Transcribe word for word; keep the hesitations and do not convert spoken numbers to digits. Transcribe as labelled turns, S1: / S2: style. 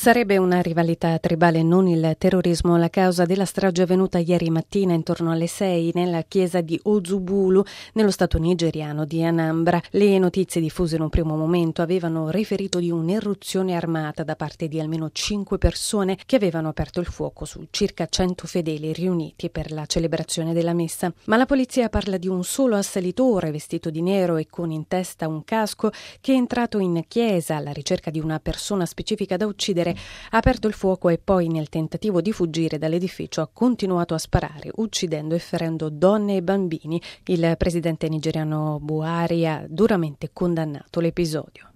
S1: Sarebbe una rivalità tribale, non il terrorismo, la causa della strage avvenuta ieri mattina intorno alle sei nella chiesa di Ozubulu, nello stato nigeriano di Anambra. Le notizie diffuse in un primo momento avevano riferito di un'irruzione armata da parte di almeno cinque persone che avevano aperto il fuoco su circa cento fedeli riuniti per la celebrazione della messa. Ma la polizia parla di un solo assalitore vestito di nero e con in testa un casco che è entrato in chiesa alla ricerca di una persona specifica da uccidere. Ha aperto il fuoco e poi, nel tentativo di fuggire dall'edificio, ha continuato a sparare, uccidendo e ferendo donne e bambini. Il presidente nigeriano Buhari ha duramente condannato l'episodio.